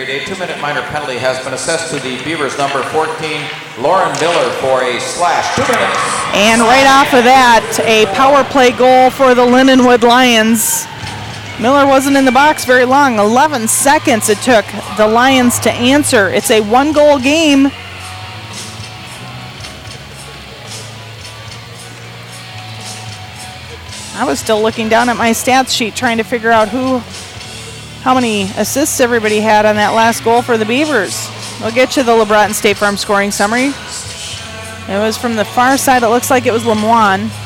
A 2-minute minor penalty has been assessed to the Beavers number 14, Lauren Miller, for a slash. 2 minutes. And right off of that, a power play goal for the Lindenwood Lions. Miller wasn't in the box very long. 11 seconds it took the Lions to answer. It's a 1-goal game. I was still looking down at my stats sheet trying to figure out how many assists everybody had on that last goal for the Beavers. We'll get you the LeBron State Farm scoring summary. It was from the far side. It looks like it was Lemoine.